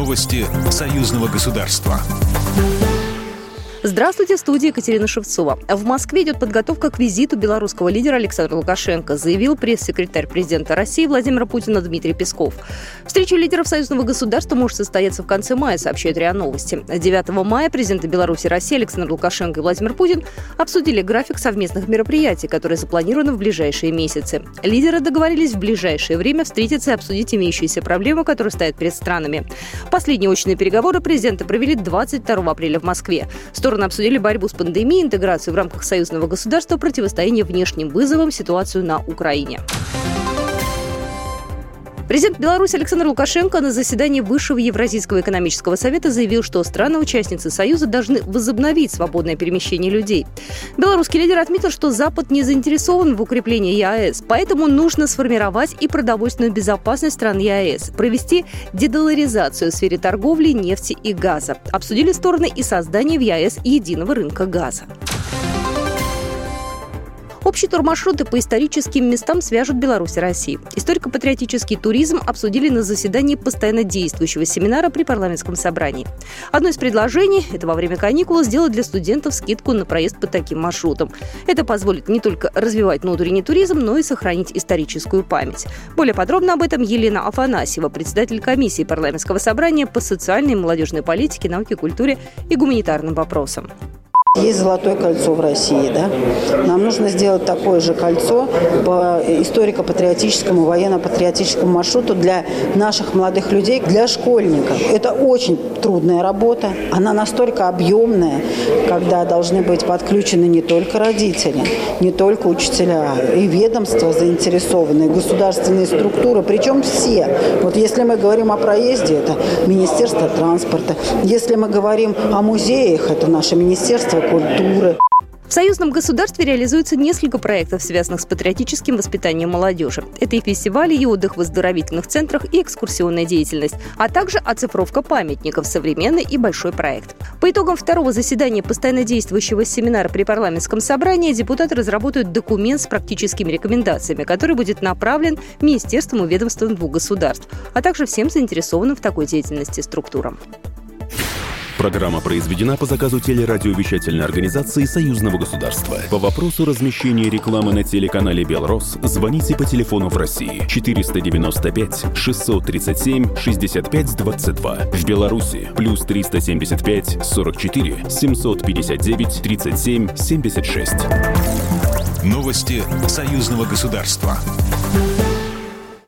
Новости союзного государства. Здравствуйте, в студии Екатерина Шевцова. В Москве идет подготовка к визиту белорусского лидера Александра Лукашенко, заявил пресс-секретарь президента России Владимира Путина Дмитрий Песков. Встреча лидеров союзного государства может состояться в конце мая, сообщает РИА Новости. 9 мая президенты Беларуси и России Александр Лукашенко и Владимир Путин обсудили график совместных мероприятий, которые запланированы в ближайшие месяцы. Лидеры договорились в ближайшее время встретиться и обсудить имеющиеся проблемы, которые стоят перед странами. Последние очные переговоры президенты провели 22 апреля в Москве. Стороны обсудили борьбу с пандемией, интеграцию в рамках союзного государства, противостояние внешним вызовам, ситуацию на Украине. Президент Беларуси Александр Лукашенко на заседании Высшего Евразийского экономического совета заявил, что страны-участницы Союза должны возобновить свободное перемещение людей. Белорусский лидер отметил, что Запад не заинтересован в укреплении ЕАЭС, поэтому нужно сформировать и продовольственную безопасность стран ЕАЭС, провести дедоларизацию в сфере торговли, нефти и газа. Обсудили стороны и создание в ЕАЭС единого рынка газа. Общие турмаршруты по историческим местам свяжут Беларусь и Россию. Историко-патриотический туризм обсудили на заседании постоянно действующего семинара при парламентском собрании. Одно из предложений – это во время каникул сделать для студентов скидку на проезд по таким маршрутам. Это позволит не только развивать внутренний туризм, но и сохранить историческую память. Более подробно об этом Елена Афанасьева, председатель комиссии парламентского собрания по социальной и молодежной политике, науке, культуре и гуманитарным вопросам. Есть золотое кольцо в России, да? Нам нужно сделать такое же кольцо по историко-патриотическому, военно-патриотическому маршруту для наших молодых людей, для школьников. Это очень трудная работа. Она настолько объемная, когда должны быть подключены не только родители, не только учителя, и ведомства заинтересованные, государственные структуры, причем все. Вот если мы говорим о проезде, это Министерство транспорта. Если мы говорим о музеях, это наше Министерство культуры. В союзном государстве реализуется несколько проектов, связанных с патриотическим воспитанием молодежи. Это и фестивали, и отдых в оздоровительных центрах, и экскурсионная деятельность, а также оцифровка памятников, современный и большой проект. По итогам второго заседания постоянно действующего семинара при парламентском собрании депутаты разработают документ с практическими рекомендациями, который будет направлен министерствам и ведомствам двух государств, а также всем заинтересованным в такой деятельности структурам. Программа произведена по заказу телерадиовещательной организации Союзного государства. По вопросу размещения рекламы на телеканале «Белрос» звоните по телефону в России 495 637 65 22. В Беларуси плюс 375 44 759 37 76. Новости союзного государства.